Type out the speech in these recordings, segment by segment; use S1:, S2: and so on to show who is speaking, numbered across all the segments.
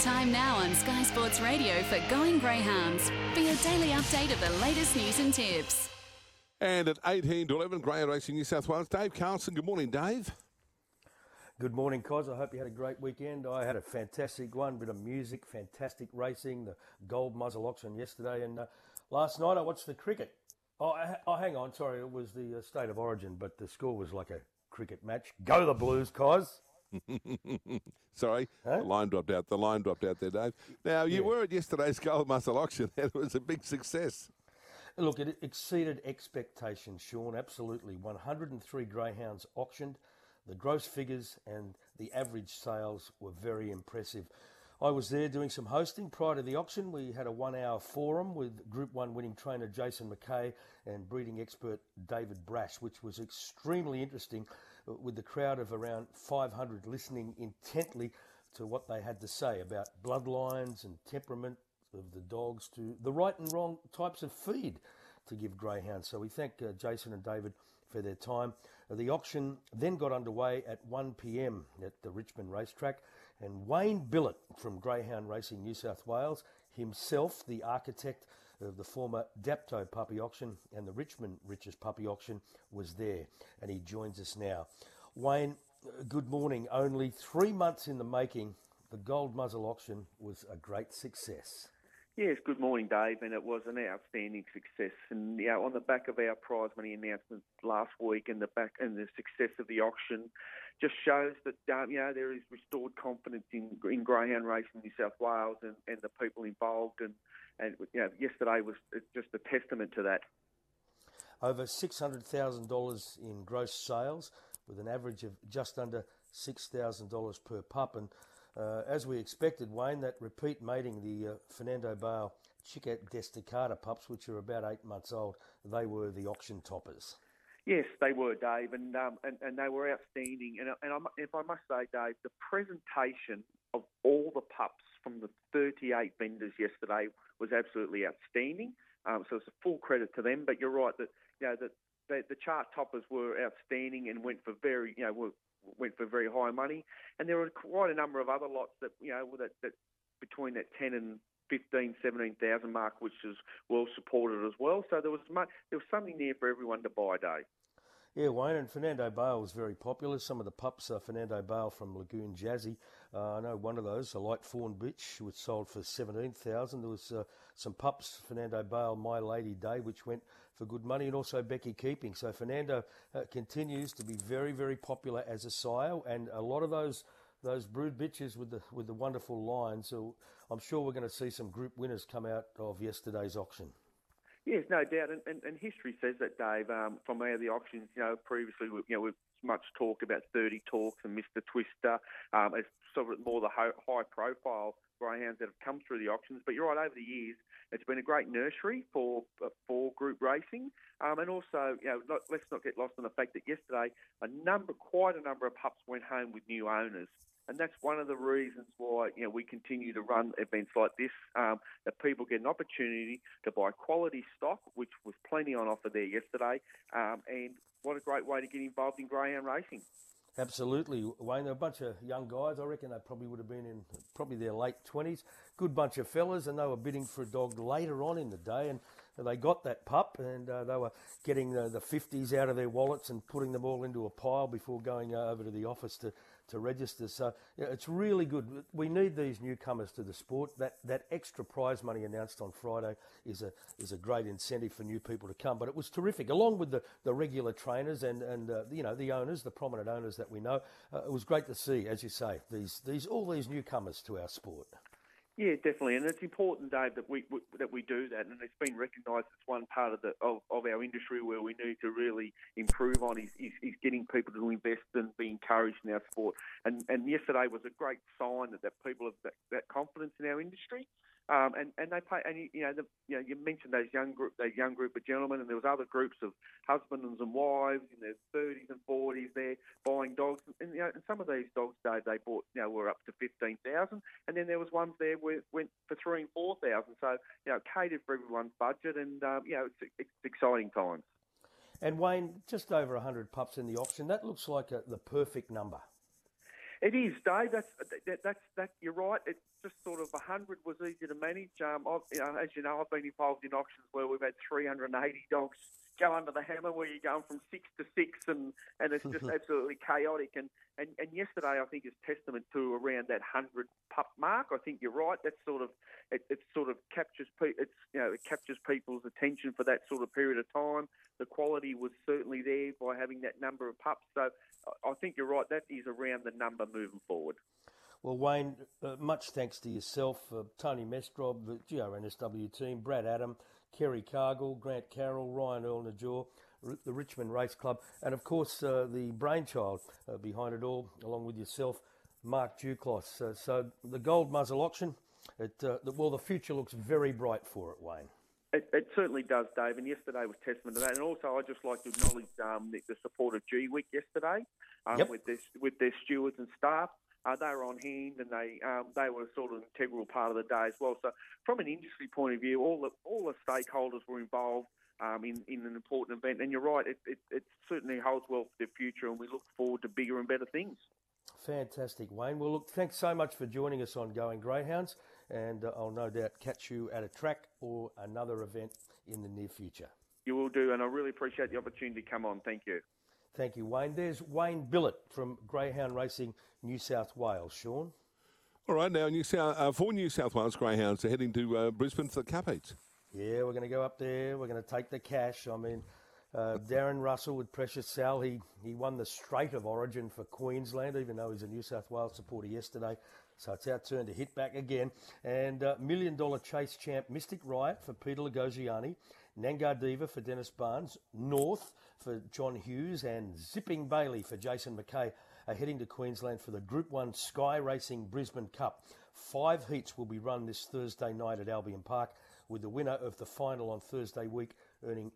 S1: Time now on Sky Sports Radio for Going Greyhounds for your daily update of the latest news and tips.
S2: And at 18 to 11, Greyhound Racing New South Wales, Dave Carlson. Good morning, Dave.
S3: Good morning, Cos. I hope you had a great weekend. I had a fantastic one, bit of music, fantastic racing, the gold muzzle auction yesterday, and last night I watched the cricket. Hang on, sorry, it was the State of Origin, but the score was like a cricket match. Go the Blues, Cos.
S2: Sorry,
S3: Huh?
S2: The line dropped out there, Dave. Now, you were at yesterday's gold muzzle auction, and it was a big success.
S3: Look, it exceeded expectations, Sean, absolutely. 103 greyhounds auctioned. The gross figures and the average sales were very impressive. I was there doing some hosting prior to the auction. We had a 1-hour forum with Group 1 winning trainer Jason McKay and breeding expert David Brash, which was extremely interesting, with the crowd of around 500 listening intently to what they had to say about bloodlines and temperament of the dogs, to the right and wrong types of feed to give greyhounds. So we thank Jason and David for their time. The auction then got underway at 1 p.m. at the Richmond racetrack, and Wayne Billett from Greyhound Racing New South Wales, himself the architect of the former Dapto puppy auction and the Richmond Riches puppy auction, was there, and he joins us now. Wayne, good morning. Only 3 months in the making, the gold muzzle auction was a great success.
S4: Yes, good morning, Dave, and it was an outstanding success. And on the back of our prize money announcement last week, and the success of the auction, just shows that there is restored confidence in greyhound racing in New South Wales and the people involved, and yesterday was just a testament to that.
S3: Over $600,000 in gross sales, with an average of just under $6,000 per pup, and as we expected, Wayne, that repeat mating, the Fernando Bale Chica Destacada pups, which are about 8 months old, they were the auction toppers.
S4: Yes, they were, Dave, and they were outstanding. And if I must say, Dave, the presentation of all the pups from the 38 vendors yesterday was absolutely outstanding. So it's a full credit to them. But you're right that the chart toppers were outstanding and went for very high money, and there were quite a number of other lots that that between that 10 and 15, 17,000 mark, which is well supported as well. So there was something there for everyone to buy, Dave.
S3: Yeah, Wayne, and Fernando Bale was very popular. Some of the pups, Fernando Bale from Lagoon Jazzy, I know one of those, a light fawn bitch, was sold for $17,000. There was some pups, Fernando Bale, My Lady Day, which went for good money, and also Becky Keeping. So Fernando continues to be very, very popular as a sire, and a lot of those brood bitches with the wonderful lines. So I'm sure we're going to see some group winners come out of yesterday's auction.
S4: Yes, no doubt, and history says that, Dave. From the auctions, previously, we've much talk about 30 Talks and Mr. Twister, as sort of more the high-profile greyhounds that have come through the auctions. But you're right, over the years, it's been a great nursery for group racing, and also, let's not get lost in the fact that yesterday, quite a number of pups went home with new owners. And that's one of the reasons why we continue to run events like this, that people get an opportunity to buy quality stock, which was plenty on offer there yesterday, and what a great way to get involved in greyhound racing.
S3: Absolutely, Wayne. They're a bunch of young guys. I reckon they probably would have been in their late 20s. Good bunch of fellas, and they were bidding for a dog later on in the day, and they got that pup, and they were getting the 50s out of their wallets and putting them all into a pile before going over to the office to register. So it's really good. We need these newcomers to the sport. That extra prize money announced on Friday is a great incentive for new people to come. But it was terrific, along with the regular trainers and the owners, the prominent owners that we know. It was great to see, as you say, all these newcomers to our sport.
S4: Yeah, definitely, and it's important, Dave, that we do that, and it's been recognised as one part of our industry where we need to really improve on is getting people to invest and be encouraged in our sport. And yesterday was a great sign that people have that confidence in our industry. And they pay, and you mentioned those young group of gentlemen, and there was other groups of husbands and wives in their 30s and 40s there buying dogs, and some of these dogs, Dave, they bought were up to 15,000, and then there was ones there where went for 3,000 and 4,000. So catered for everyone's budget, and it's exciting times.
S3: And Wayne, just over 100 pups in the auction. That looks like the perfect number.
S4: It is, Dave. That's you're right. It's just sort of 100 was easy to manage. As you know, I've been involved in auctions where we've had 380 dogs go under the hammer, where you're going from 6 to 6, and it's just absolutely chaotic. And yesterday, I think, is testament to around that 100 pup mark. I think you're right. That's sort of it sort of captures it captures people's attention for that sort of period of time. The quality was certainly there by having that number of pups. So I think you're right. That is around the number moving forward.
S3: Well, Wayne, much thanks to yourself, Tony Mestrob, the GRNSW team, Brad Adam, Kerry Cargill, Grant Carroll, Ryan Earl Najor, the Richmond Race Club, and of course the brainchild behind it all, along with yourself, Mark Duclos. So the Gold Muzzle auction, the future looks very bright for it, Wayne.
S4: It certainly does, Dave, and yesterday was testament to that. And also, I'd just like to acknowledge the support of GWIC yesterday with their stewards and staff. They were on hand, and they were sort of an integral part of the day as well. So, from an industry point of view, all the stakeholders were involved in an important event. And you're right, it certainly holds well for the future, and we look forward to bigger and better things.
S3: Fantastic, Wayne. Well, look, thanks so much for joining us on Going Greyhounds, and I'll no doubt catch you at a track or another event in the near future.
S4: You will do, and I really appreciate the opportunity to come on. Thank you.
S3: Thank you, Wayne. There's Wayne Billett from Greyhound Racing, New South Wales. Sean?
S2: All right, now for New South Wales Greyhounds are heading to Brisbane for the Cup Heats.
S3: Yeah, we're going to go up there. We're going to take the cash. I mean, Darren Russell with Precious Sal, he won the Strait of Origin for Queensland, even though he's a New South Wales supporter yesterday. So it's our turn to hit back again. And $1 Million Chase champ Mystic Riot for Peter Lagosiani, Nangar Diva for Dennis Barnes, North for John Hughes, and Zipping Bailey for Jason McKay are heading to Queensland for the Group 1 Sky Racing Brisbane Cup. 5 heats will be run this Thursday night at Albion Park, with the winner of the final on Thursday week earning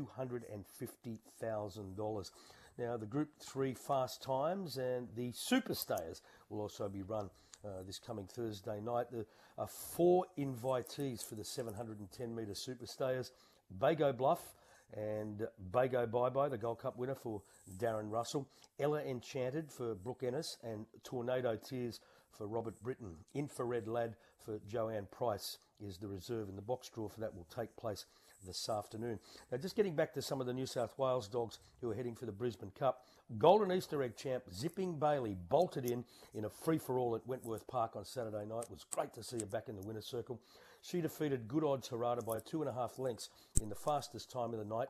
S3: $250,000. Now, the Group 3 Fast Times and the Superstayers will also be run this coming Thursday night. There are 4 invitees for the 710-metre Superstayers: Bago Bluff and Bago Bye-Bye, the Gold Cup winner, for Darren Russell; Ella Enchanted for Brooke Ennis; and Tornado Tears for Robert Britton. Infrared Lad for Joanne Price is the reserve, and the box draw for that will take place this afternoon. Now, just getting back to some of the New South Wales dogs who are heading for the Brisbane Cup, Golden Easter Egg champ Zipping Bailey bolted in a free-for-all at Wentworth Park on Saturday night. It was great to see her back in the winner's circle. She defeated Good Odds Harada by 2.5 lengths in the fastest time of the night,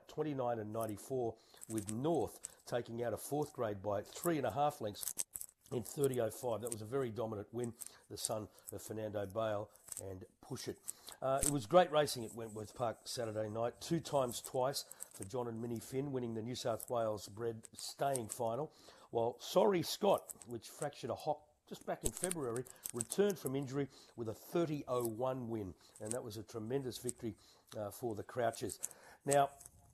S3: 29.94, with North taking out a 4th grade by 3.5 lengths in 30.05. That was a very dominant win, the son of Fernando Bale and Push It. It was great racing at Wentworth Park Saturday night, 2 times twice for John and Minnie Finn, winning the New South Wales bred staying final, while Sorry Scott, which fractured a hock just back in February, returned from injury with a 30.01 win, and that was a tremendous victory for the Crouchers. Now,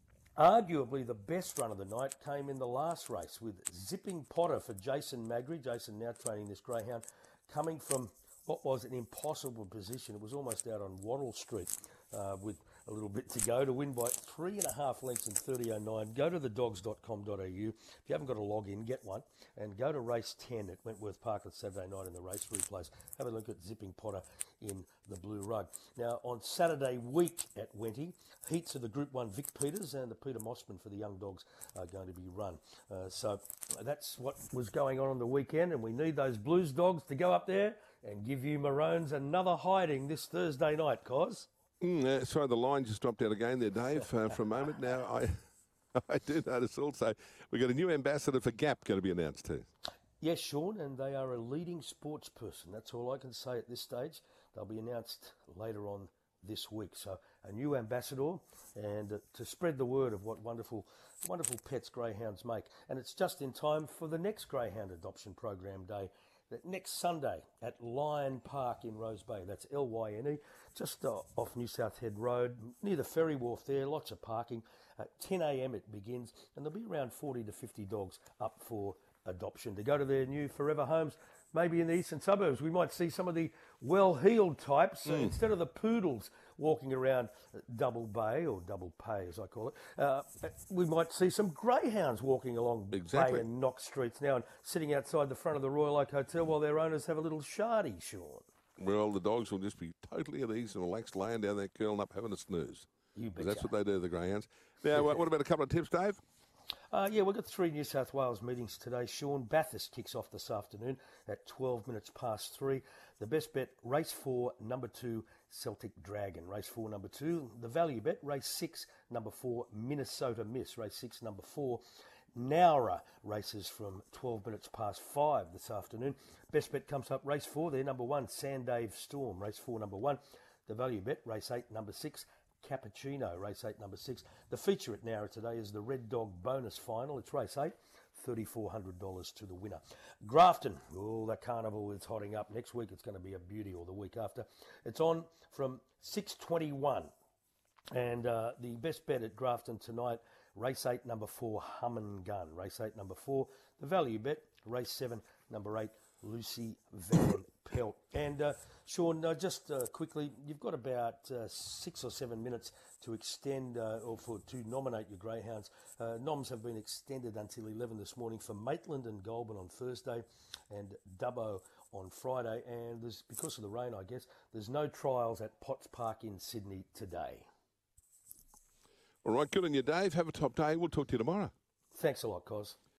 S3: arguably the best run of the night came in the last race, with Zipping Potter for Jason Magri. Jason now training this greyhound, coming from what was an impossible position. It was almost out on Waddle Street with a little bit to go to win by 3.5 lengths in 30.09. Go to thedogs.com.au. If you haven't got a login, get one, and go to race 10 at Wentworth Park on Saturday night in the race replays. Have a look at Zipping Potter in the blue rug. Now, on Saturday week at Wenty, heats of the Group 1 Vic Peters and the Peter Mossman for the young dogs are going to be run. So that's what was going on the weekend, and we need those Blues dogs to go up there and give you Maroons another hiding this Thursday night, Cos.
S2: Sorry, the line just dropped out again there, Dave, for a moment. Now, I do notice also we've got a new ambassador for Gap going to be announced too.
S3: Yes, Sean, and they are a leading sports person. That's all I can say at this stage. They'll be announced later on this week. So a new ambassador, and to spread the word of what wonderful pets greyhounds make. And it's just in time for the next Greyhound Adoption Program Day, that next Sunday at Lion Park in Rose Bay. That's Lyne, just off New South Head Road, near the ferry wharf there. Lots of parking. At 10 a.m. it begins, and there'll be around 40 to 50 dogs up for adoption to go to their new forever homes. Maybe in the eastern suburbs, we might see some of the well-heeled types. Instead of the poodles, walking around Double Bay, or Double Pay as I call it. We might see some greyhounds walking along
S2: Exactly.
S3: Bay and Knox streets now and sitting outside the front of the Royal Oak Hotel while their owners have a little shardy, Sean.
S2: Well, the dogs will just be totally at ease and relaxed, laying down there, curling up, having a snooze.
S3: You
S2: 'Cause
S3: betcha.
S2: that's what they do, the greyhounds. Now, what about a couple of tips, Dave?
S3: Yeah, we've got 3 New South Wales meetings today. Sean, Bathurst kicks off this afternoon at 12 minutes past 3. The best bet, race 4, number 2, Celtic Dragon. Race 4, number 2. The value bet, race 6, number 4, Minnesota Miss. Race 6, number 4, Nowra races from 12 minutes past 5 this afternoon. Best bet comes up, race 4 there, number 1, Sandave Storm. Race 4, number 1. The value bet, race 8, number 6, Cappuccino, race 8, number 6. The feature at Nowra today is the Red Dog Bonus Final. It's race 8, $3,400 to the winner. Grafton, the carnival is hotting up. Next week it's going to be a beauty, or the week after. It's on from 6:21. And the best bet at Grafton tonight, race 8, number 4, Hum and Gun. Race 8, number 4. The value bet, race 7, number 8, Lucy Van Pelt. And Sean, just quickly, you've got about 6 or 7 minutes to extend to nominate your greyhounds. Noms have been extended until 11 this morning for Maitland and Goulburn on Thursday and Dubbo on Friday. And because of the rain, I guess, there's no trials at Potts Park in Sydney today.
S2: All right, good on you, Dave. Have a top day. We'll talk to you tomorrow.
S3: Thanks a lot, Cos.